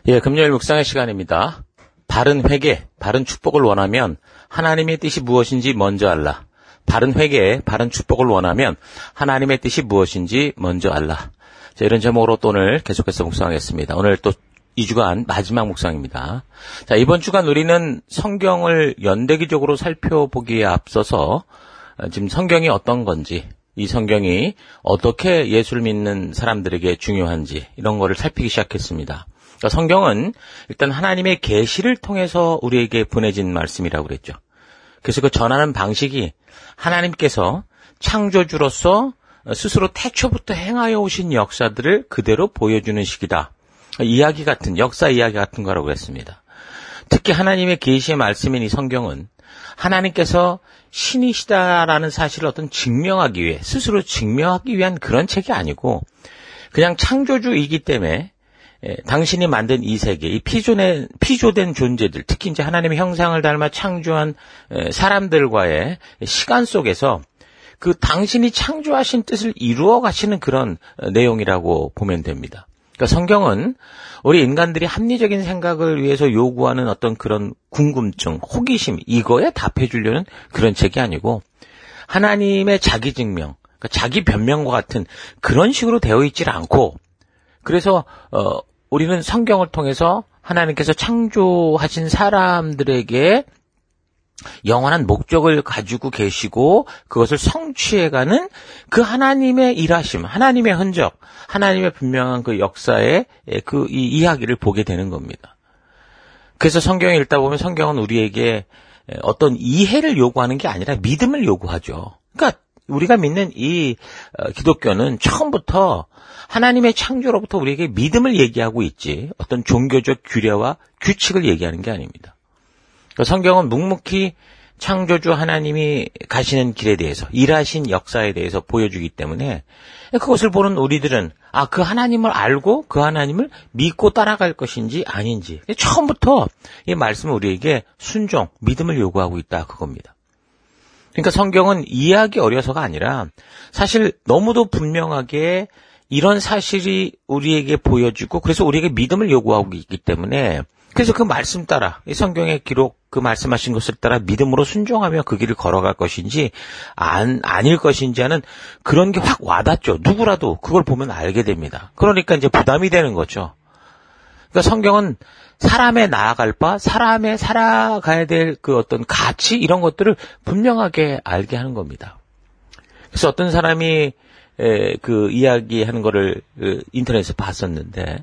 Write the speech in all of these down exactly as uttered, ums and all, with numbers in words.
예, 금요일 묵상의 시간입니다. 바른 회개, 바른 축복을 원하면 하나님의 뜻이 무엇인지 먼저 알라. 바른 회개, 바른 축복을 원하면 하나님의 뜻이 무엇인지 먼저 알라. 자, 이런 제목으로 또 오늘 계속해서 묵상하겠습니다. 오늘 또 이 주간 마지막 묵상입니다. 자, 이번 주간 우리는 성경을 연대기적으로 살펴보기에 앞서서 지금 성경이 어떤 건지, 이 성경이 어떻게 예수를 믿는 사람들에게 중요한지 이런 거를 살피기 시작했습니다. 그러니까 성경은 일단 하나님의 계시를 통해서 우리에게 보내진 말씀이라고 그랬죠. 그래서 그 전하는 방식이 하나님께서 창조주로서 스스로 태초부터 행하여 오신 역사들을 그대로 보여주는 식이다. 이야기 같은, 역사 이야기 같은 거라고 했습니다. 특히 하나님의 계시의 말씀인 이 성경은 하나님께서 신이시다라는 사실을 어떤 증명하기 위해, 스스로 증명하기 위한 그런 책이 아니고 그냥 창조주이기 때문에 예, 당신이 만든 이 세계, 이 피조된, 피조된 존재들, 특히 이제 하나님의 형상을 닮아 창조한 예, 사람들과의 시간 속에서 그 당신이 창조하신 뜻을 이루어 가시는 그런 어, 내용이라고 보면 됩니다. 그러니까 성경은 우리 인간들이 합리적인 생각을 위해서 요구하는 어떤 그런 궁금증, 호기심, 이거에 답해 주려는 그런 책이 아니고 하나님의 자기 증명, 그러니까 자기 변명과 같은 그런 식으로 되어 있질 않고, 그래서 어, 우리는 성경을 통해서 하나님께서 창조하신 사람들에게 영원한 목적을 가지고 계시고 그것을 성취해가는 그 하나님의 일하심, 하나님의 흔적, 하나님의 분명한 그 역사의 그 이 이야기를 보게 되는 겁니다. 그래서 성경을 읽다 보면 성경은 우리에게 어떤 이해를 요구하는 게 아니라 믿음을 요구하죠. 그러니까 우리가 믿는 이 기독교는 처음부터 하나님의 창조로부터 우리에게 믿음을 얘기하고 있지 어떤 종교적 규례와 규칙을 얘기하는 게 아닙니다. 성경은 묵묵히 창조주 하나님이 가시는 길에 대해서, 일하신 역사에 대해서 보여주기 때문에 그것을 보는 우리들은 아, 그 하나님을 알고 그 하나님을 믿고 따라갈 것인지 아닌지 처음부터 이 말씀은 우리에게 순종, 믿음을 요구하고 있다 그겁니다. 그러니까 성경은 이해하기 어려서가 아니라 사실 너무도 분명하게 이런 사실이 우리에게 보여지고 그래서 우리에게 믿음을 요구하고 있기 때문에 그래서 그 말씀 따라 이 성경의 기록 그 말씀하신 것을 따라 믿음으로 순종하며 그 길을 걸어갈 것인지 안, 아닐 것인지 하는 그런 게 확 와닿죠. 누구라도 그걸 보면 알게 됩니다. 그러니까 이제 부담이 되는 거죠. 그러니까 성경은 사람의 나아갈 바, 사람의 살아가야 될 그 어떤 가치 이런 것들을 분명하게 알게 하는 겁니다. 그래서 어떤 사람이 에, 그 이야기하는 거를 그 인터넷에서 봤었는데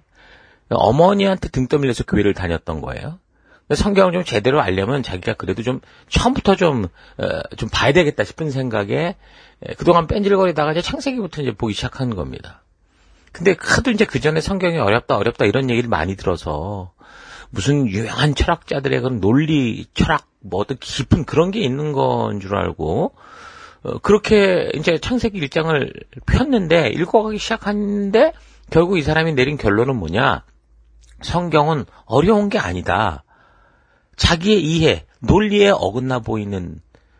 어머니한테 등 떠밀려서 교회를 다녔던 거예요. 성경을 좀 제대로 알려면 자기가 그래도 좀 처음부터 좀, 어, 좀 봐야 되겠다 싶은 생각에 그동안 뺀질거리다가 이제 창세기부터 이제 보기 시작한 겁니다. 근데 하도 이제 그 전에 성경이 어렵다 어렵다 이런 얘기를 많이 들어서 무슨 유명한 철학자들의 그런 논리, 철학, 뭐 어떤 깊은 그런 게 있는 건 줄 알고 어, 그렇게 이제 창세기 일 장을 폈는데 읽어가기 시작하는데 결국 이 사람이 내린 결론은 뭐냐? 성경은 어려운 게 아니다. 자기의 이해, 논리에 어긋나 보이는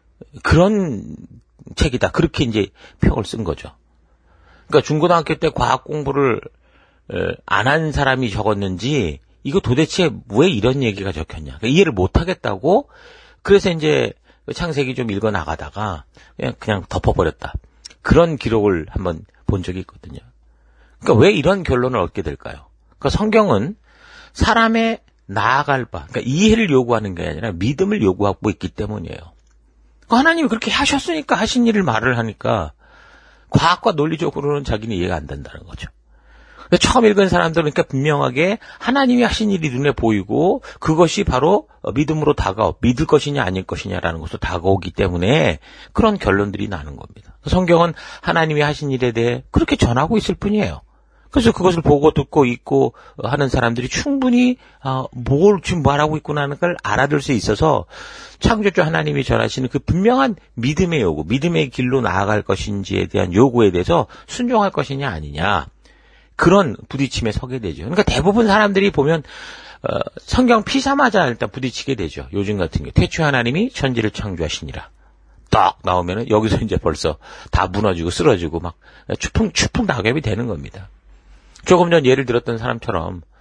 그런 책이다. 그렇게 이제 평을 쓴 거죠. 그러니까 중고등학교 때 과학 공부를 안 한 사람이 적었는지 이거 도대체 왜 이런 얘기가 적혔냐. 그러니까 이해를 못 하겠다고 그래서 이제 창세기 좀 읽어 나가다가 그냥, 그냥 덮어버렸다. 그런 기록을 한번 본 적이 있거든요. 그러니까 왜 이런 결론을 얻게 될까요? 그러니까 성경은 사람의 나아갈 바, 그러니까 이해를 요구하는 게 아니라 믿음을 요구하고 있기 때문이에요. 그러니까 하나님이 그렇게 하셨으니까 하신 일을 말을 하니까 과학과 논리적으로는 자기는 이해가 안 된다는 거죠. 처음 읽은 사람들은 그러니까 분명하게 하나님이 하신 일이 눈에 보이고 그것이 바로 믿음으로 다가오, 믿을 것이냐 아닐 것이냐라는 것으로 다가오기 때문에 그런 결론들이 나는 겁니다. 성경은 하나님이 하신 일에 대해 그렇게 전하고 있을 뿐이에요. 그래서 그것을 보고 듣고 읽고 하는 사람들이 충분히 뭘 지금 말하고 있구나 하는 걸 알아들 수 있어서 창조주 하나님이 전하시는 그 분명한 믿음의 요구, 믿음의 길로 나아갈 것인지에 대한 요구에 대해서 순종할 것이냐 아니냐 그런 부딪힘에 서게 되죠. 그러니까 대부분 사람들이 보면 어, 성경 피사마자 일단 부딪히게 되죠. 요즘 같은 게 태초에 하나님이 천지를 창조하시니라. 딱 나오면은 여기서 이제 벌써 다 무너지고 쓰러지고 막 추풍 추풍 낙엽이 되는 겁니다. 조금 전 예를 들었던 사람처럼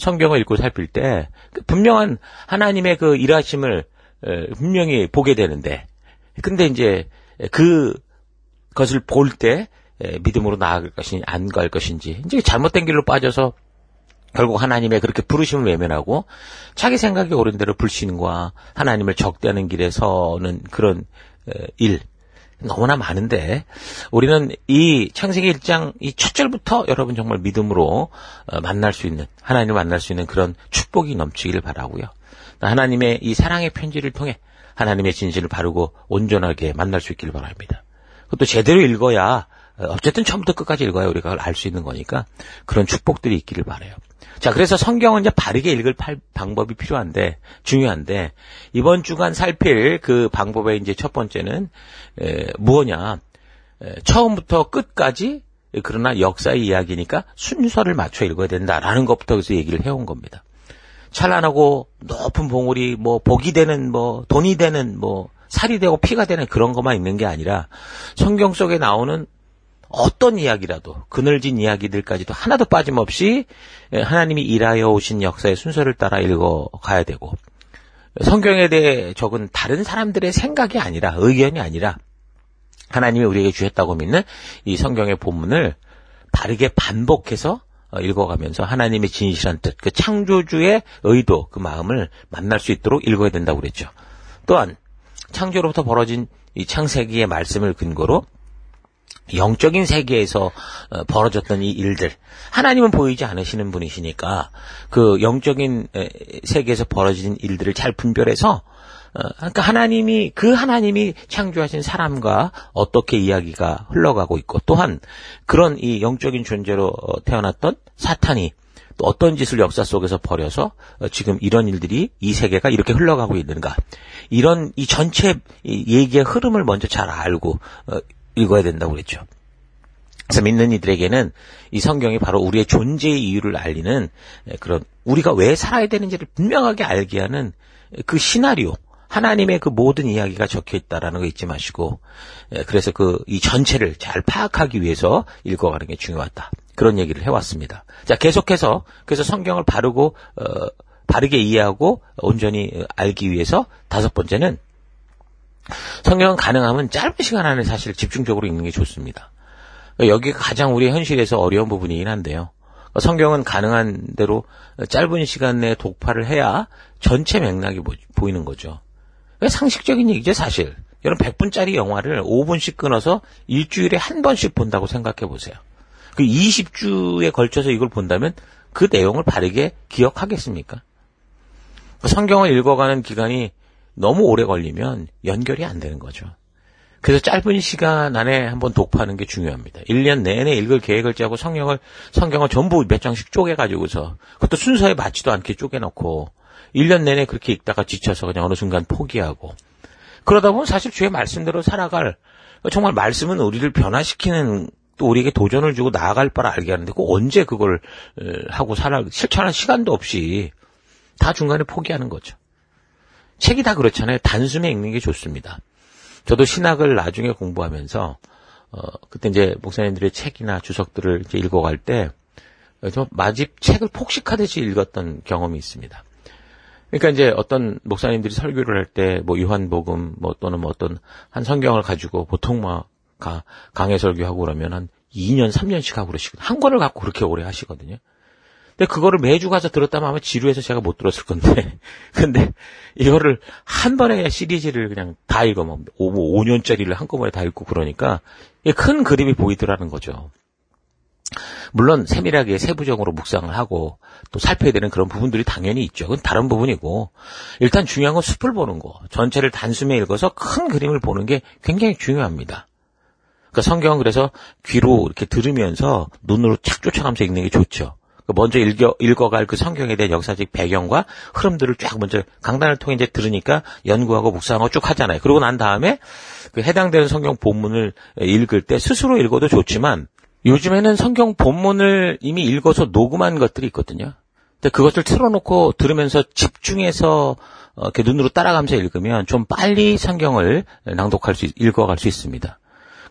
성경을 읽고 살필 때 분명한 하나님의 그 일하심을 분명히 보게 되는데, 근데 이제 그 것을 볼 때 믿음으로 나아갈 것인지 안 갈 것인지 이제 잘못된 길로 빠져서 결국 하나님의 그렇게 부르심을 외면하고 자기 생각이 옳은 대로 불신과 하나님을 적대하는 길에 서는 그런 일 너무나 많은데, 우리는 이 창세기 일 장 이 첫 절부터 여러분 정말 믿음으로 만날 수 있는, 하나님을 만날 수 있는 그런 축복이 넘치기를 바라고요. 하나님의 이 사랑의 편지를 통해 하나님의 진실을 바르고 온전하게 만날 수 있기를 바랍니다. 그것도 제대로 읽어야, 어쨌든 처음부터 끝까지 읽어야 우리가 그걸 알 수 있는 거니까 그런 축복들이 있기를 바라요. 자, 그래서 성경은 이제 바르게 읽을 방법이 필요한데, 중요한데, 이번 주간 살필 그 방법의 이제 첫 번째는, 에, 뭐냐. 에, 처음부터 끝까지, 그러나 역사의 이야기니까 순서를 맞춰 읽어야 된다라는 것부터 그래서 얘기를 해온 겁니다. 찬란하고 높은 봉우리, 뭐, 복이 되는, 뭐, 돈이 되는, 뭐, 살이 되고 피가 되는 그런 것만 있는 게 아니라, 성경 속에 나오는 어떤 이야기라도, 그늘진 이야기들까지도 하나도 빠짐없이 하나님이 일하여 오신 역사의 순서를 따라 읽어가야 되고, 성경에 대해 적은 다른 사람들의 생각이 아니라, 의견이 아니라 하나님이 우리에게 주셨다고 믿는 이 성경의 본문을 바르게 반복해서 읽어가면서 하나님의 진실한 뜻, 그 창조주의 의도, 그 마음을 만날 수 있도록 읽어야 된다고 그랬죠. 또한 창조로부터 벌어진 이 창세기의 말씀을 근거로 영적인 세계에서 벌어졌던 이 일들, 하나님은 보이지 않으시는 분이시니까 그 영적인 세계에서 벌어진 일들을 잘 분별해서, 그러니까 하나님이, 그 하나님이 창조하신 사람과 어떻게 이야기가 흘러가고 있고, 또한 그런 이 영적인 존재로 태어났던 사탄이 또 어떤 짓을 역사 속에서 벌여서 지금 이런 일들이, 이 세계가 이렇게 흘러가고 있는가, 이런 이 전체 얘기의 흐름을 먼저 잘 알고 읽어야 된다고 그랬죠. 그래서 믿는 이들에게는 이 성경이 바로 우리의 존재의 이유를 알리는 그런, 우리가 왜 살아야 되는지를 분명하게 알게 하는 그 시나리오, 하나님의 그 모든 이야기가 적혀 있다라는 거 잊지 마시고, 그래서 그 이 전체를 잘 파악하기 위해서 읽어가는 게 중요하다, 그런 얘기를 해왔습니다. 자, 계속해서 그래서 성경을 바르고 어, 바르게 이해하고 온전히 알기 위해서 다섯 번째는, 성경은 가능하면 짧은 시간 안에 사실 집중적으로 읽는 게 좋습니다. 여기가 가장 우리의 현실에서 어려운 부분이긴 한데요. 성경은 가능한 대로 짧은 시간 내에 독파를 해야 전체 맥락이 보이는 거죠. 상식적인 얘기죠, 사실. 여러분 백 분짜리 영화를 오 분씩 끊어서 일주일에 한 번씩 본다고 생각해 보세요. 그 이십 주에 걸쳐서 이걸 본다면 그 내용을 바르게 기억하겠습니까? 성경을 읽어가는 기간이 너무 오래 걸리면 연결이 안 되는 거죠. 그래서 짧은 시간 안에 한번 독파하는 게 중요합니다. 일 년 내내 읽을 계획을 짜고 성경을, 성경을 전부 몇 장씩 쪼개가지고서, 그것도 순서에 맞지도 않게 쪼개놓고, 일 년 내내 그렇게 읽다가 지쳐서 그냥 어느 순간 포기하고, 그러다 보면 사실 주의 말씀대로 살아갈, 정말 말씀은 우리를 변화시키는, 또 우리에게 도전을 주고 나아갈 바를 알게 하는데, 그 언제 그걸 하고 살아, 실천할 시간도 없이 다 중간에 포기하는 거죠. 책이 다 그렇잖아요. 단숨에 읽는 게 좋습니다. 저도 신학을 나중에 공부하면서, 어, 그때 이제 목사님들의 책이나 주석들을 이제 읽어갈 때, 저 마집 책을 폭식하듯이 읽었던 경험이 있습니다. 그러니까 이제 어떤 목사님들이 설교를 할 때, 뭐 요한복음, 뭐 또는 뭐 어떤 한 성경을 가지고 보통 막 가, 강해 설교하고 그러면 한 이 년, 삼 년씩 하고 그러시거든요. 한 권을 갖고 그렇게 오래 하시거든요. 근데 그거를 매주 가서 들었다면 아마 지루해서 제가 못 들었을 건데. 근데 이거를 한 번에 시리즈를 그냥 다 읽어, 뭐 오 년짜리를 한꺼번에 다 읽고 그러니까 큰 그림이 보이더라는 거죠. 물론 세밀하게 세부적으로 묵상을 하고 또 살펴야 되는 그런 부분들이 당연히 있죠. 그건 다른 부분이고, 일단 중요한 건 숲을 보는 거, 전체를 단숨에 읽어서 큰 그림을 보는 게 굉장히 중요합니다. 그러니까 성경은 그래서 귀로 이렇게 들으면서 눈으로 착 쫓아가면서 읽는 게 좋죠. 먼저 읽어, 읽어갈 그 성경에 대한 역사적 배경과 흐름들을 쫙 먼저 강단을 통해 이제 들으니까 연구하고 묵상하고 쭉 하잖아요. 그러고 난 다음에 그 해당되는 성경 본문을 읽을 때 스스로 읽어도 좋지만, 요즘에는 성경 본문을 이미 읽어서 녹음한 것들이 있거든요. 근데 그것을 틀어놓고 들으면서 집중해서 이렇게 눈으로 따라가면서 읽으면 좀 빨리 성경을 낭독할 수, 읽어갈 수 있습니다.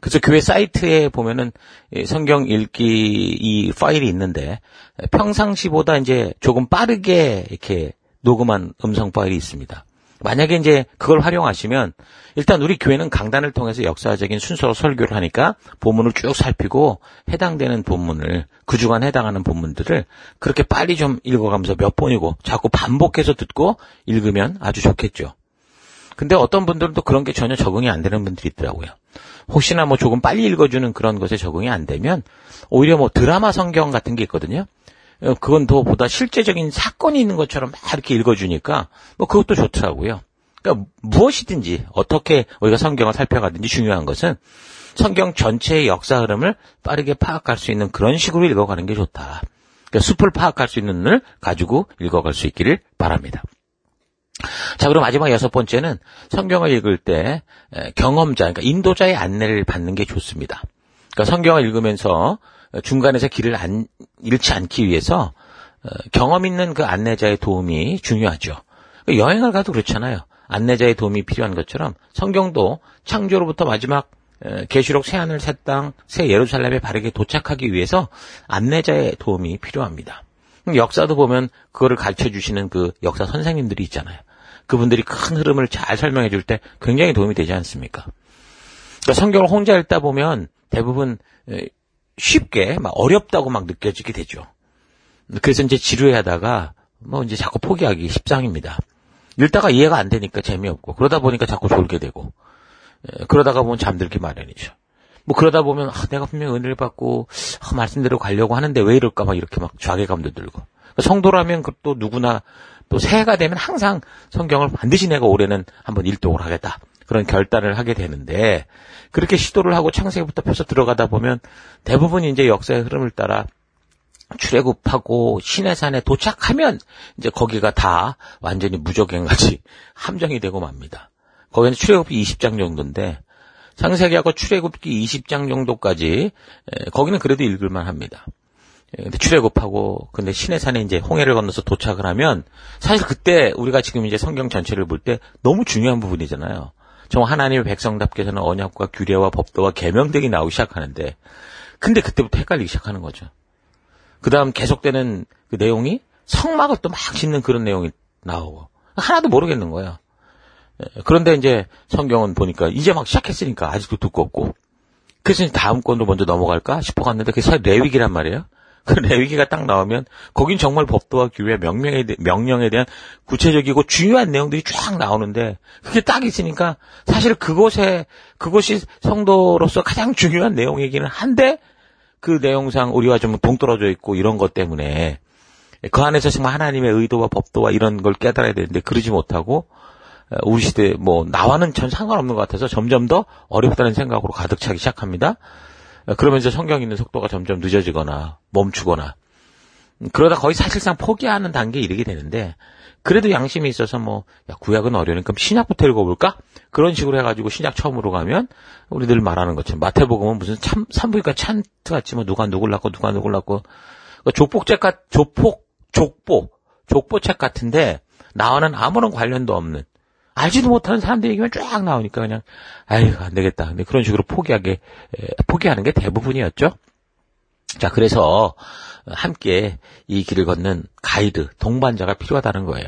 그래서 교회 사이트에 보면은 성경 읽기 이 파일이 있는데 평상시보다 이제 조금 빠르게 이렇게 녹음한 음성 파일이 있습니다. 만약에 이제 그걸 활용하시면 일단 우리 교회는 강단을 통해서 역사적인 순서로 설교를 하니까 본문을 쭉 살피고 해당되는 본문을 그 주간 해당하는 본문들을 그렇게 빨리 좀 읽어가면서 몇 번이고 자꾸 반복해서 듣고 읽으면 아주 좋겠죠. 근데 어떤 분들은 또 그런 게 전혀 적응이 안 되는 분들이 있더라고요. 혹시나 뭐 조금 빨리 읽어주는 그런 것에 적응이 안 되면 오히려 뭐 드라마 성경 같은 게 있거든요. 그건 더 보다 실제적인 사건이 있는 것처럼 막 이렇게 읽어주니까 뭐 그것도 좋더라고요. 그러니까 무엇이든지 어떻게 우리가 성경을 살펴가든지 중요한 것은 성경 전체의 역사 흐름을 빠르게 파악할 수 있는 그런 식으로 읽어가는 게 좋다. 그러니까 숲을 파악할 수 있는 눈을 가지고 읽어갈 수 있기를 바랍니다. 자, 그럼 마지막 여섯 번째는 성경을 읽을 때 경험자, 그러니까 인도자의 안내를 받는 게 좋습니다. 그러니까 성경을 읽으면서 중간에서 길을 안, 잃지 않기 위해서 경험 있는 그 안내자의 도움이 중요하죠. 여행을 가도 그렇잖아요. 안내자의 도움이 필요한 것처럼 성경도 창조로부터 마지막 계시록 새하늘 새 땅 새 예루살렘에 바르게 도착하기 위해서 안내자의 도움이 필요합니다. 역사도 보면 그거를 가르쳐주시는 그 역사 선생님들이 있잖아요. 그분들이 큰 흐름을 잘 설명해 줄 때 굉장히 도움이 되지 않습니까? 그러니까 성경을 혼자 읽다 보면 대부분 쉽게 막 어렵다고 막 느껴지게 되죠. 그래서 이제 지루해하다가 뭐 이제 자꾸 포기하기 십상입니다. 읽다가 이해가 안 되니까 재미없고 그러다 보니까 자꾸 졸게 되고 그러다가 보면 잠들기 마련이죠. 뭐 그러다 보면 아, 내가 분명히 은혜를 받고 아, 말씀대로 가려고 하는데 왜 이럴까 막 이렇게 막 좌괴감도 들고 성도라면 또 누구나 또 새해가 되면 항상 성경을 반드시 내가 올해는 한번 일독을 하겠다. 그런 결단을 하게 되는데 그렇게 시도를 하고 창세기부터 펴서 들어가다 보면 대부분 이제 역사의 흐름을 따라 출애굽하고 시내산에 도착하면 이제 거기가 다 완전히 무적행같이 함정이 되고 맙니다. 거기는 출애굽기 이십 장 정도인데 창세기하고 출애굽기 이십 장 정도까지 거기는 그래도 읽을만 합니다. 근데 출애굽하고 근데 시내산에 이제 홍해를 건너서 도착을 하면 사실 그때 우리가 지금 이제 성경 전체를 볼 때 너무 중요한 부분이잖아요. 정말 하나님의 백성답게서는 언약과 규례와 법도와 계명 등이 나오기 시작하는데 근데 그때부터 헷갈리기 시작하는 거죠. 그 다음 계속되는 그 내용이 성막을 또 막 짓는 그런 내용이 나오고 하나도 모르겠는 거예요. 그런데 이제 성경은 보니까 이제 막 시작했으니까 아직도 두껍고 그래서 이제 다음 권으로 먼저 넘어갈까 싶어 갔는데 그게 사실 레위기란 말이에요. 그 레위기가 딱 나오면 거긴 정말 법도와 규례, 명령에, 대, 명령에 대한 구체적이고 중요한 내용들이 쫙 나오는데 그게 딱 있으니까 사실 그곳에 그것이 성도로서 가장 중요한 내용이기는 한데 그 내용상 우리와 좀 동떨어져 있고 이런 것 때문에 그 안에서 정말 하나님의 의도와 법도와 이런 걸 깨달아야 되는데 그러지 못하고 우리 시대 뭐 나와는 전 상관없는 것 같아서 점점 더 어렵다는 생각으로 가득 차기 시작합니다. 그러면서 성경 읽는 속도가 점점 늦어지거나 멈추거나 그러다 거의 사실상 포기하는 단계에 이르게 되는데 그래도 양심이 있어서 뭐 야, 구약은 어려우니까 신약부터 읽어볼까? 그런 식으로 해가지고 신약 처음으로 가면 우리 늘 말하는 것처럼 마태복음은 무슨 참 산부인과 찬트 같지 뭐 누가 누굴 낳고 누가 누굴 낳고 족복책 같 족복 족보 족보책 같은데 나와는 아무런 관련도 없는 알지도 못하는 사람들 얘기만 쫙 나오니까 그냥 아이고 안 되겠다. 근데 그런 식으로 포기하게 에, 포기하는 게 대부분이었죠. 자, 그래서 함께 이 길을 걷는 가이드, 동반자가 필요하다는 거예요.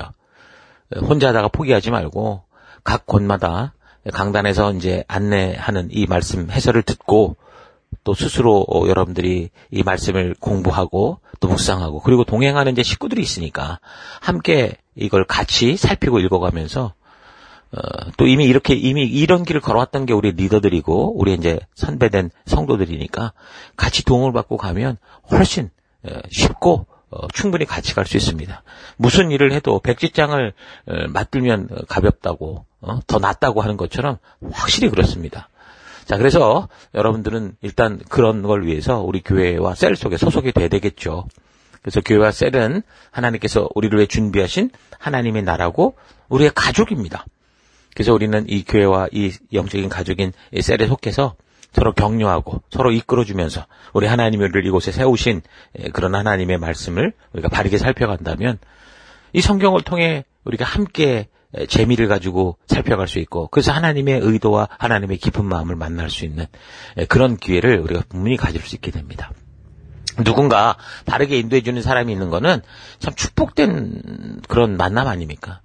혼자 하다가 포기하지 말고 각 곳마다 강단에서 이제 안내하는 이 말씀 해설을 듣고 또 스스로 여러분들이 이 말씀을 공부하고 또 묵상하고 그리고 동행하는 이제 식구들이 있으니까 함께 이걸 같이 살피고 읽어가면서 어, 또 이미 이렇게 이미 이런 길을 걸어왔던 게 우리 리더들이고 우리 이제 선배된 성도들이니까 같이 도움을 받고 가면 훨씬 어, 쉽고 어, 충분히 같이 갈 수 있습니다. 무슨 일을 해도 백지장을 어, 맞들면 가볍다고 어, 더 낫다고 하는 것처럼 확실히 그렇습니다. 자, 그래서 여러분들은 일단 그런 걸 위해서 우리 교회와 셀 속에 소속이 돼야 되겠죠. 그래서 교회와 셀은 하나님께서 우리를 위해 준비하신 하나님의 나라고 우리의 가족입니다. 그래서 우리는 이 교회와 이 영적인 가족인 이 셀에 속해서 서로 격려하고 서로 이끌어주면서 우리 하나님을 이곳에 세우신 그런 하나님의 말씀을 우리가 바르게 살펴간다면 이 성경을 통해 우리가 함께 재미를 가지고 살펴갈 수 있고 그래서 하나님의 의도와 하나님의 깊은 마음을 만날 수 있는 그런 기회를 우리가 분명히 가질 수 있게 됩니다. 누군가 바르게 인도해주는 사람이 있는 거는 참 축복된 그런 만남 아닙니까?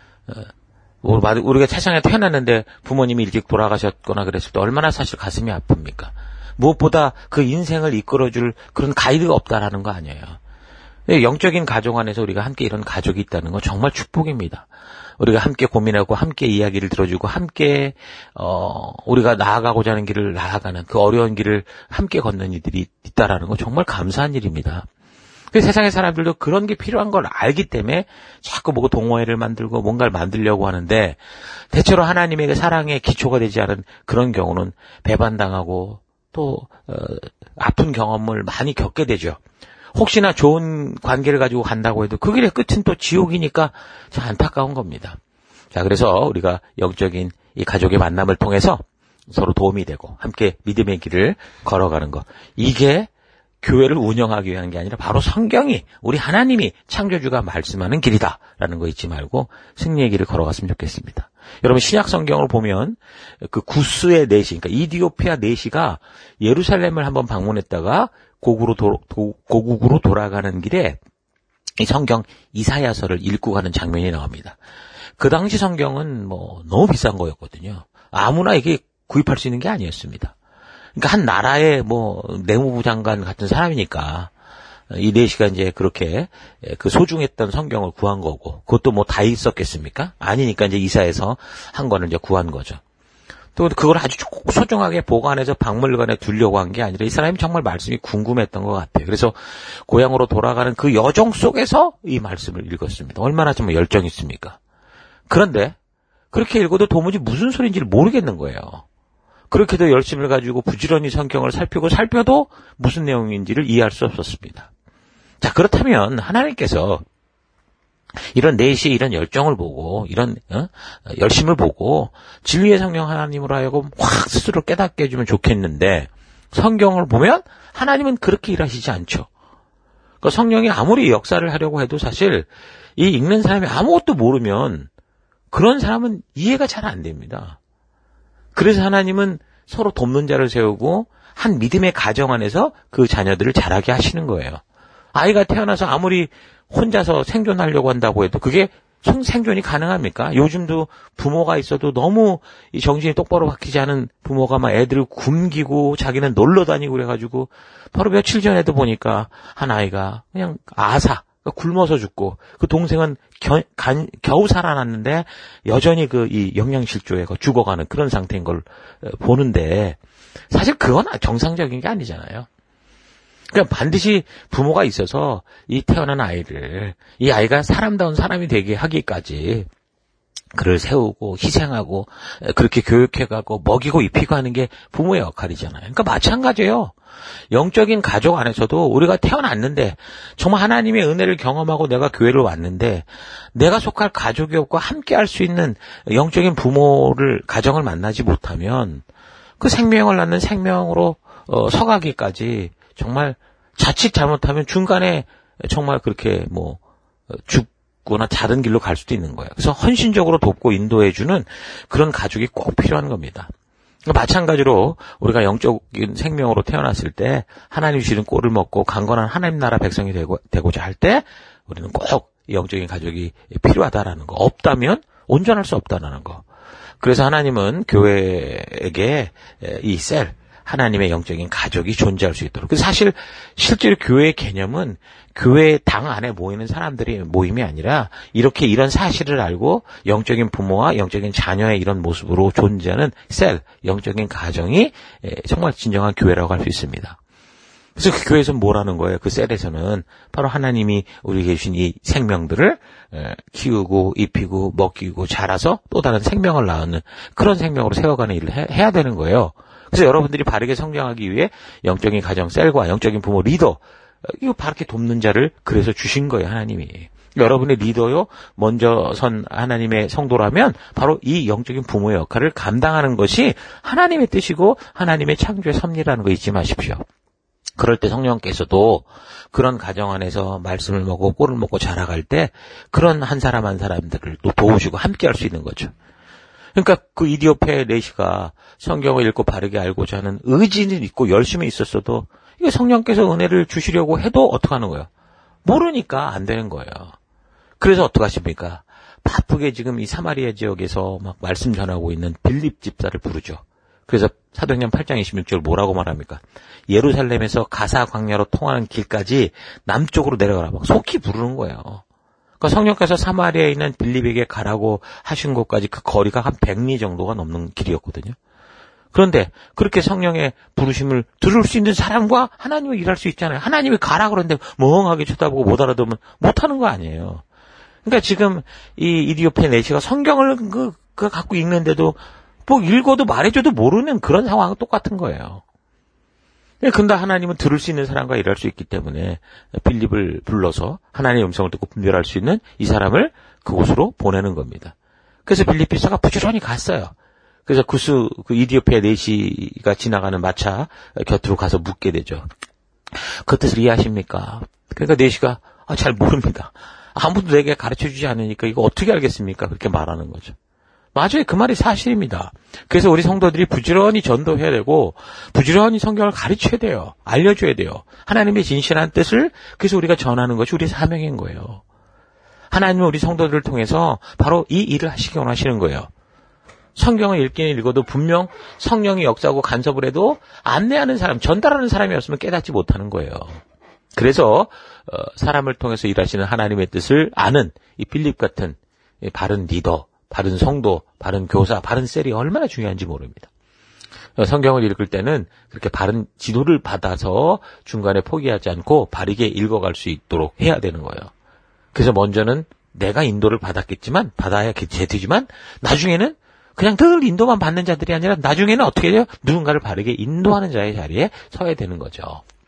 우리가 세상에 태어났는데 부모님이 일찍 돌아가셨거나 그랬을 때 얼마나 사실 가슴이 아픕니까? 무엇보다 그 인생을 이끌어줄 그런 가이드가 없다라는 거 아니에요. 영적인 가정 안에서 우리가 함께 이런 가족이 있다는 건 정말 축복입니다. 우리가 함께 고민하고 함께 이야기를 들어주고 함께 어 우리가 나아가고자 하는 길을 나아가는 그 어려운 길을 함께 걷는 이들이 있다라는 건 정말 감사한 일입니다. 그 세상의 사람들도 그런 게 필요한 걸 알기 때문에 자꾸 뭐고 동호회를 만들고 뭔가를 만들려고 하는데 대체로 하나님의 사랑의 기초가 되지 않은 그런 경우는 배반당하고 또 어, 아픈 경험을 많이 겪게 되죠. 혹시나 좋은 관계를 가지고 간다고 해도 그 길의 끝은 또 지옥이니까 참 안타까운 겁니다. 자, 그래서 우리가 영적인 이 가족의 만남을 통해서 서로 도움이 되고 함께 믿음의 길을 걸어가는 것. 이게 교회를 운영하기 위한 게 아니라 바로 성경이 우리 하나님이 창조주가 말씀하는 길이다라는 거 잊지 말고 승리의 길을 걸어갔으면 좋겠습니다. 여러분 신약 성경을 보면 그 구스의 내시, 그러니까 이디오피아 내시가 예루살렘을 한번 방문했다가 고국으로, 도, 도, 고국으로 돌아가는 길에 이 성경 이사야서를 읽고 가는 장면이 나옵니다. 그 당시 성경은 뭐 너무 비싼 거였거든요. 아무나 이게 구입할 수 있는 게 아니었습니다. 그러니까 한 나라의 뭐 내무부 장관 같은 사람이니까 이 내시가 이제 그렇게 그 소중했던 성경을 구한 거고 그것도 뭐 다 있었겠습니까? 아니니까 이제 이사야서 한 권을 이제 구한 거죠. 또 그걸 아주 소중하게 보관해서 박물관에 두려고 한 게 아니라 이 사람이 정말 말씀이 궁금했던 것 같아요. 그래서 고향으로 돌아가는 그 여정 속에서 이 말씀을 읽었습니다. 얼마나 좀 열정이 있습니까? 그런데 그렇게 읽어도 도무지 무슨 소리인지를 모르겠는 거예요. 그렇게도 열심을 가지고 부지런히 성경을 살피고 살펴도 무슨 내용인지를 이해할 수 없었습니다. 자, 그렇다면 하나님께서 이런 내시의 이런 열정을 보고 이런 어? 열심을 보고 진리의 성령 하나님으로 하여금 확 스스로 깨닫게 해주면 좋겠는데 성경을 보면 하나님은 그렇게 일하시지 않죠. 그러니까 성령이 아무리 역사를 하려고 해도 사실 이 읽는 사람이 아무것도 모르면 그런 사람은 이해가 잘 안 됩니다. 그래서 하나님은 서로 돕는 자를 세우고 한 믿음의 가정 안에서 그 자녀들을 자라게 하시는 거예요. 아이가 태어나서 아무리 혼자서 생존하려고 한다고 해도 그게 생존이 가능합니까? 요즘도 부모가 있어도 너무 이 정신이 똑바로 박히지 않은 부모가 막 애들을 굶기고 자기는 놀러 다니고 그래가지고 바로 며칠 전에도 보니까 한 아이가 그냥 아사 굶어서 죽고 그 동생은 겨, 간, 겨우 살아났는데 여전히 그 이 영양실조에 죽어가는 그런 상태인 걸 보는데 사실 그건 정상적인 게 아니잖아요. 그러니까 반드시 부모가 있어서 이 태어난 아이를 이 아이가 사람다운 사람이 되게 하기까지 그를 세우고 희생하고 그렇게 교육해가고 먹이고 입히고 하는 게 부모의 역할이잖아요. 그러니까 마찬가지예요. 영적인 가족 안에서도 우리가 태어났는데 정말 하나님의 은혜를 경험하고 내가 교회를 왔는데 내가 속할 가족과 함께 할 수 있는 영적인 부모를 가정을 만나지 못하면 그 생명을 낳는 생명으로 어, 서가기까지 정말 자칫 잘못하면 중간에 정말 그렇게 뭐 죽거나 다른 길로 갈 수도 있는 거예요. 그래서 헌신적으로 돕고 인도해주는 그런 가족이 꼭 필요한 겁니다. 마찬가지로 우리가 영적인 생명으로 태어났을 때 하나님 주시는 꼴을 먹고 강건한 하나님 나라 백성이 되고, 되고자 할 때 우리는 꼭 영적인 가족이 필요하다라는 거. 없다면 온전할 수 없다라는 거. 그래서 하나님은 교회에게 이 셀, 하나님의 영적인 가족이 존재할 수 있도록. 그래서 사실 실제로 교회의 개념은 교회 당 안에 모이는 사람들이 모임이 아니라 이렇게 이런 사실을 알고 영적인 부모와 영적인 자녀의 이런 모습으로 존재하는 셀, 영적인 가정이 정말 진정한 교회라고 할 수 있습니다. 그래서 그 교회에서는 뭘 하는 거예요? 그 셀에서는 바로 하나님이 우리에게 주신 이 생명들을 키우고 입히고 먹이고 자라서 또 다른 생명을 낳는 그런 생명으로 세워가는 일을 해, 해야 되는 거예요. 그래서 여러분들이 바르게 성장하기 위해 영적인 가정 셀과 영적인 부모 리더 이거 바르게 돕는 자를 그래서 주신 거예요, 하나님이. 여러분의 리더요, 먼저 선 하나님의 성도라면 바로 이 영적인 부모의 역할을 감당하는 것이 하나님의 뜻이고 하나님의 창조의 섭리라는 거 잊지 마십시오. 그럴 때 성령께서도 그런 가정 안에서 말씀을 먹고 꼴을 먹고 자라갈 때 그런 한 사람 한 사람들을 또 도우시고 함께 할 수 있는 거죠. 그러니까 그 이디오페 레시가 성경을 읽고 바르게 알고자 하는 의지는 있고 열심히 있었어도 이게 성령께서 은혜를 주시려고 해도 어떡하는 거예요? 모르니까 안 되는 거예요. 그래서 어떡하십니까? 바쁘게 지금 이 사마리아 지역에서 막 말씀 전하고 있는 빌립 집사를 부르죠. 그래서 사도행전 팔 장 이십육 절 뭐라고 말합니까? 예루살렘에서 가사 광야로 통하는 길까지 남쪽으로 내려가라. 막 속히 부르는 거예요. 그러니까 성령께서 사마리아에 있는 빌립에게 가라고 하신 곳까지 그 거리가 한 백 리 정도가 넘는 길이었거든요. 그런데 그렇게 성령의 부르심을 들을 수 있는 사람과 하나님이 일할 수 있잖아요. 하나님이 가라 그러는데 멍하게 쳐다보고 못 알아들으면 못하는 거 아니에요. 그러니까 지금 이 이디오페 레시가 성경을 그, 그 갖고 읽는데도 뭐 읽어도 말해줘도 모르는 그런 상황과 똑같은 거예요. 근데 하나님은 들을 수 있는 사람과 일할 수 있기 때문에 빌립을 불러서 하나님의 음성을 듣고 분별할 수 있는 이 사람을 그곳으로 보내는 겁니다. 그래서 빌립 집사가 부지런히 갔어요. 그래서 구스, 그 이디오페 레시가 지나가는 마차 곁으로 가서 묻게 되죠. 그 뜻을 이해하십니까? 그러니까 레시가 아, 잘 모릅니다. 아무도 내게 가르쳐주지 않으니까 이거 어떻게 알겠습니까? 그렇게 말하는 거죠. 맞아요. 그 말이 사실입니다. 그래서 우리 성도들이 부지런히 전도해야 되고 부지런히 성경을 가르쳐야 돼요. 알려줘야 돼요. 하나님의 진실한 뜻을 그래서 우리가 전하는 것이 우리의 사명인 거예요. 하나님은 우리 성도들을 통해서 바로 이 일을 하시기 원하시는 거예요. 성경을 읽기는 읽어도 분명 성령이 역사하고 간섭을 해도 안내하는 사람, 전달하는 사람이 없으면 깨닫지 못하는 거예요. 그래서 어, 사람을 통해서 일하시는 하나님의 뜻을 아는 이 빌립 같은 이 바른 리더, 바른 성도, 바른 교사, 바른 셀이 얼마나 중요한지 모릅니다. 성경을 읽을 때는 그렇게 바른 지도를 받아서 중간에 포기하지 않고 바르게 읽어갈 수 있도록 해야 되는 거예요. 그래서 먼저는 내가 인도를 받았겠지만, 받아야 되지만, 나중에는 그냥 늘 인도만 받는 자들이 아니라 나중에는 어떻게 돼요? 누군가를 바르게 인도하는 자의 자리에 서야 되는 거죠.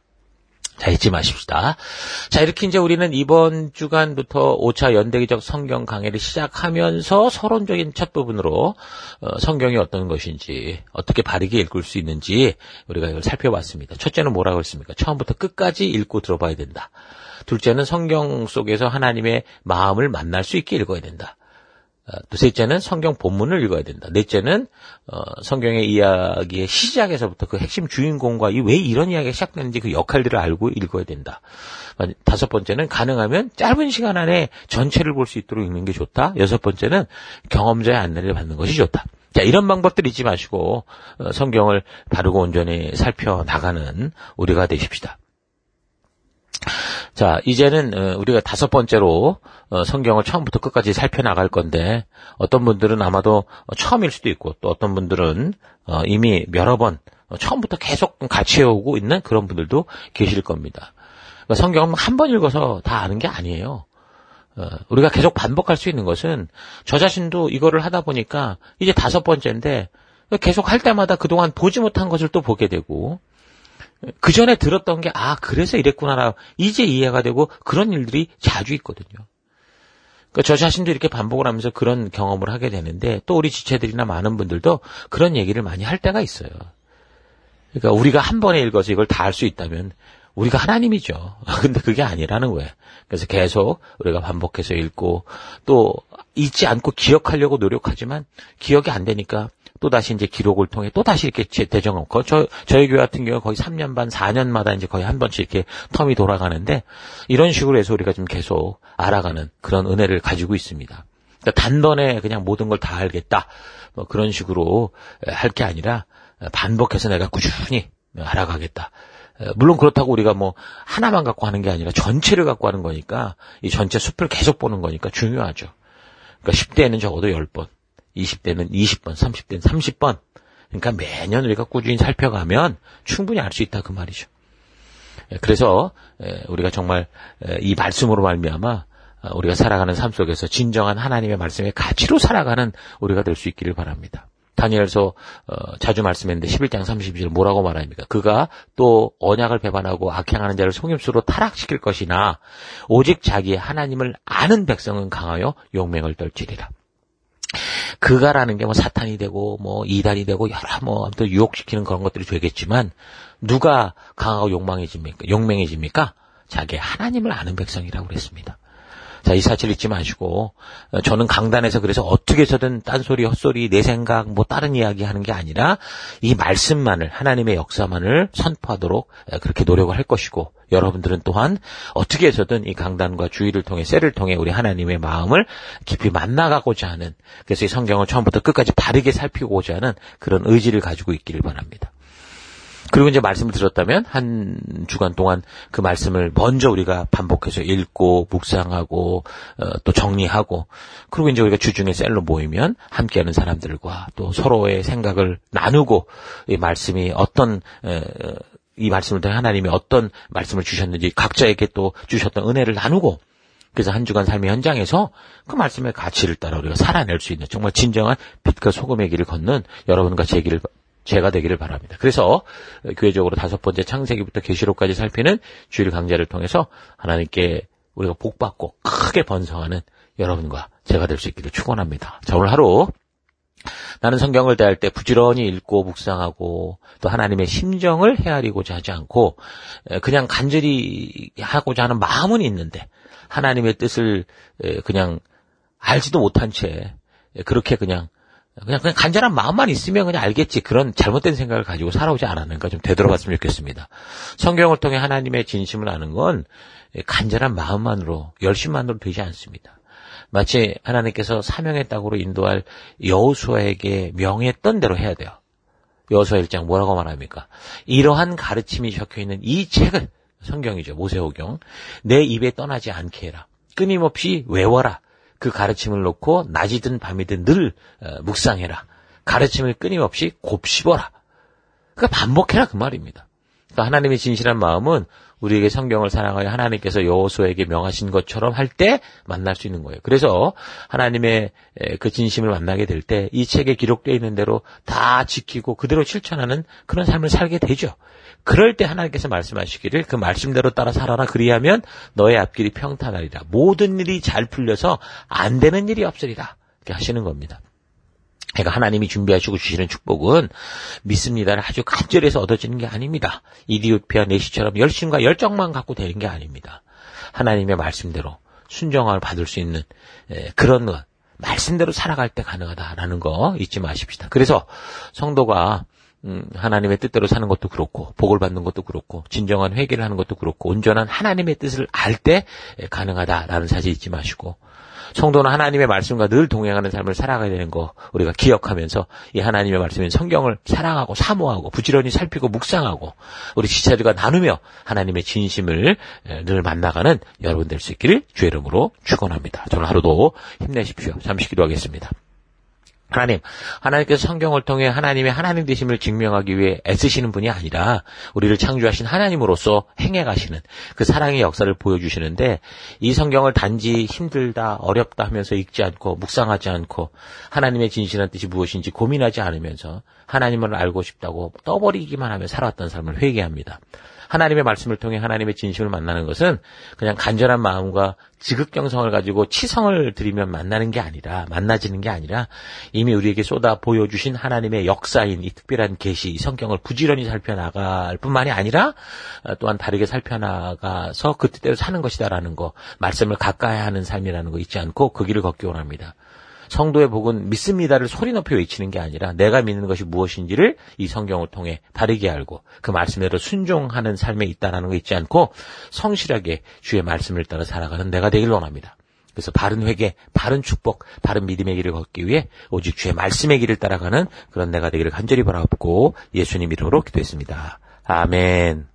자, 잊지 마십시다. 자, 이렇게 이제 우리는 이번 주간부터 오 차 연대기적 성경 강해를 시작하면서 서론적인 첫 부분으로 어, 성경이 어떤 것인지, 어떻게 바르게 읽을 수 있는지 우리가 이걸 살펴봤습니다. 첫째는 뭐라고 했습니까? 처음부터 끝까지 읽고 들어봐야 된다. 둘째는 성경 속에서 하나님의 마음을 만날 수 있게 읽어야 된다. 또 셋째는 성경 본문을 읽어야 된다. 넷째는 어, 성경의 이야기의 시작에서부터 그 핵심 주인공과 이 왜 이런 이야기가 시작되는지 그 역할들을 알고 읽어야 된다. 다섯 번째는 가능하면 짧은 시간 안에 전체를 볼 수 있도록 읽는 게 좋다. 여섯 번째는 경험자의 안내를 받는 것이 좋다. 자, 이런 방법들 잊지 마시고 어, 성경을 바르고 온전히 살펴나가는 우리가 되십시다. 자, 이제는 우리가 다섯 번째로 성경을 처음부터 끝까지 살펴나갈 건데 어떤 분들은 아마도 처음일 수도 있고 또 어떤 분들은 이미 여러 번 처음부터 계속 같이 해오고 있는 그런 분들도 계실 겁니다. 성경은 한 번 읽어서 다 아는 게 아니에요. 우리가 계속 반복할 수 있는 것은 저 자신도 이거를 하다 보니까 이제 다섯 번째인데 계속 할 때마다 그동안 보지 못한 것을 또 보게 되고 그 전에 들었던 게, 아, 그래서 이랬구나, 이제 이해가 되고, 그런 일들이 자주 있거든요. 그러니까 저 자신도 이렇게 반복을 하면서 그런 경험을 하게 되는데, 또 우리 지체들이나 많은 분들도 그런 얘기를 많이 할 때가 있어요. 그러니까 우리가 한 번에 읽어서 이걸 다 할 수 있다면, 우리가 하나님이죠. 근데 그게 아니라는 거예요. 그래서 계속 우리가 반복해서 읽고, 또 잊지 않고 기억하려고 노력하지만, 기억이 안 되니까, 또 다시 이제 기록을 통해 또 다시 이렇게 재대정하고, 저, 저희 교회 같은 경우 거의 삼 년 반, 사 년마다 이제 거의 한 번씩 이렇게 텀이 돌아가는데, 이런 식으로 해서 우리가 좀 계속 알아가는 그런 은혜를 가지고 있습니다. 그러니까 단번에 그냥 모든 걸 다 알겠다. 뭐 그런 식으로 할 게 아니라, 반복해서 내가 꾸준히 알아가겠다. 물론 그렇다고 우리가 뭐 하나만 갖고 하는 게 아니라 전체를 갖고 하는 거니까, 이 전체 숲을 계속 보는 거니까 중요하죠. 그러니까 십 대에는 적어도 열 번. 이십 대는 이십 번, 삼십 대는 삼십 번. 그러니까 매년 우리가 꾸준히 살펴가면 충분히 알 수 있다 그 말이죠. 그래서 우리가 정말 이 말씀으로 말미암아 우리가 살아가는 삶 속에서 진정한 하나님의 말씀의 가치로 살아가는 우리가 될 수 있기를 바랍니다. 다니엘서 어, 자주 말씀했는데 십일 장 삼십이 절 뭐라고 말합니까? 그가 또 언약을 배반하고 악행하는 자를 속임수로 타락시킬 것이나 오직 자기의 하나님을 아는 백성은 강하여 용맹을 떨치리라. 그가라는 게 뭐 사탄이 되고 뭐 이단이 되고 여러 뭐 아무튼 유혹시키는 그런 것들이 되겠지만 누가 강하고 용맹해집니까? 용맹해집니까? 자기 하나님을 아는 백성이라고 그랬습니다. 자, 이 사실 잊지 마시고, 저는 강단에서 그래서 어떻게 해서든 딴소리, 헛소리, 내 생각, 뭐 다른 이야기 하는 게 아니라 이 말씀만을, 하나님의 역사만을 선포하도록 그렇게 노력을 할 것이고, 여러분들은 또한 어떻게 해서든 이 강단과 주의를 통해, 셀을 통해 우리 하나님의 마음을 깊이 만나가고자 하는, 그래서 이 성경을 처음부터 끝까지 바르게 살피고자 하는 그런 의지를 가지고 있기를 바랍니다. 그리고 이제 말씀을 들었다면 한 주간 동안 그 말씀을 먼저 우리가 반복해서 읽고 묵상하고 어, 또 정리하고 그리고 이제 우리가 주중에 셀로 모이면 함께하는 사람들과 또 서로의 생각을 나누고 이 말씀이 어떤 에, 이 말씀을 통해 하나님이 어떤 말씀을 주셨는지 각자에게 또 주셨던 은혜를 나누고 그래서 한 주간 삶의 현장에서 그 말씀의 가치를 따라 우리가 살아낼 수 있는 정말 진정한 빛과 소금의 길을 걷는 여러분과 제 길을 제가 되기를 바랍니다. 그래서 교회적으로 다섯 번째 창세기부터 계시록까지 살피는 주일 강좌를 통해서 하나님께 우리가 복받고 크게 번성하는 여러분과 제가 될 수 있기를 축원합니다. 자, 오늘 하루 나는 성경을 대할 때 부지런히 읽고 묵상하고 또 하나님의 심정을 헤아리고자 하지 않고 그냥 간절히 하고자 하는 마음은 있는데 하나님의 뜻을 그냥 알지도 못한 채 그렇게 그냥 그냥, 그냥 간절한 마음만 있으면 그냥 알겠지. 그런 잘못된 생각을 가지고 살아오지 않았는가 좀 되돌아봤으면 좋겠습니다. 성경을 통해 하나님의 진심을 아는 건 간절한 마음만으로, 열심만으로 되지 않습니다. 마치 하나님께서 사명의 땅으로 인도할 여호수아에게 명했던 대로 해야 돼요. 여호수아 일 장 뭐라고 말합니까? 이러한 가르침이 적혀있는 이 책을, 성경이죠. 모세오경. 내 입에 떠나지 않게 해라. 끊임없이 외워라. 그 가르침을 놓고 낮이든 밤이든 늘 묵상해라. 가르침을 끊임없이 곱씹어라. 그러니까 반복해라 그 말입니다. 그러니까 하나님의 진실한 마음은 우리에게 성경을 사랑하여 하나님께서 여호수아에게 명하신 것처럼 할 때 만날 수 있는 거예요. 그래서 하나님의 그 진심을 만나게 될 때 이 책에 기록되어 있는 대로 다 지키고 그대로 실천하는 그런 삶을 살게 되죠. 그럴 때 하나님께서 말씀하시기를 그 말씀대로 따라 살아라. 그리하면 너의 앞길이 평탄하리라. 모든 일이 잘 풀려서 안 되는 일이 없으리라. 이렇게 하시는 겁니다. 그러니까 하나님이 준비하시고 주시는 축복은 믿습니다를 아주 간절해서 얻어지는 게 아닙니다. 이디오피아 내시처럼 열심과 열정만 갖고 되는 게 아닙니다. 하나님의 말씀대로 순종을 받을 수 있는 그런 것, 말씀대로 살아갈 때 가능하다라는 거 잊지 마십시다. 그래서 성도가 음, 하나님의 뜻대로 사는 것도 그렇고 복을 받는 것도 그렇고 진정한 회개를 하는 것도 그렇고 온전한 하나님의 뜻을 알 때 가능하다라는 사실 잊지 마시고 성도는 하나님의 말씀과 늘 동행하는 삶을 살아가야 되는 거 우리가 기억하면서 이 하나님의 말씀인 성경을 사랑하고 사모하고 부지런히 살피고 묵상하고 우리 지체들과 나누며 하나님의 진심을 늘 만나가는 여러분 될 수 있기를 주의 이름으로 축원합니다. 저는 하루도 힘내십시오. 잠시 기도하겠습니다. 하나님, 하나님께서 성경을 통해 하나님의 하나님 되심을 증명하기 위해 애쓰시는 분이 아니라 우리를 창조하신 하나님으로서 행해가시는 그 사랑의 역사를 보여주시는데 이 성경을 단지 힘들다, 어렵다 하면서 읽지 않고 묵상하지 않고 하나님의 진실한 뜻이 무엇인지 고민하지 않으면서 하나님을 알고 싶다고 떠버리기만 하며 살아왔던 삶을 회개합니다. 하나님의 말씀을 통해 하나님의 진심을 만나는 것은 그냥 간절한 마음과 지극정성을 가지고 치성을 드리면 만나는 게 아니라 만나지는 게 아니라 이미 우리에게 쏟아 보여주신 하나님의 역사인 이 특별한 계시, 이 성경을 부지런히 살펴나갈 뿐만이 아니라 또한 다르게 살펴나가서 그 뜻대로 사는 것이다라는 거, 말씀을 가까이 하는 삶이라는 거 잊지 않고 그 길을 걷기 원합니다. 성도의 복은 믿습니다를 소리 높여 외치는 게 아니라 내가 믿는 것이 무엇인지를 이 성경을 통해 바르게 알고 그 말씀대로 순종하는 삶에 있다는 거 잊지 않고 성실하게 주의 말씀을 따라 살아가는 내가 되길 원합니다. 그래서 바른 회개, 바른 축복, 바른 믿음의 길을 걷기 위해 오직 주의 말씀의 길을 따라가는 그런 내가 되기를 간절히 바라옵고 예수님 이름으로 기도했습니다. 아멘.